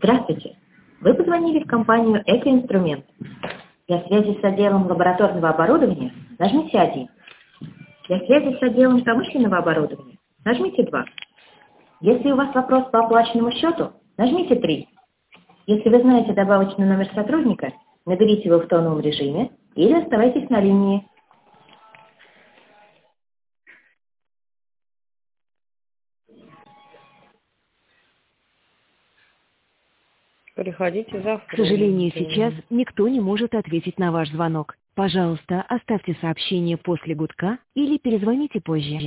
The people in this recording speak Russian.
Здравствуйте. Вы позвонили в компанию «Экоинструмент». Для связи с отделом лабораторного оборудования нажмите 1. Для связи с отделом промышленного оборудования нажмите 2. Если у вас вопрос по оплаченному счету, нажмите 3. Если вы знаете добавочный номер сотрудника, наберите его в тоновом режиме или оставайтесь на линии. Приходите завтра. К сожалению, сейчас никто не может ответить на ваш звонок. Пожалуйста, оставьте сообщение после гудка или перезвоните позже.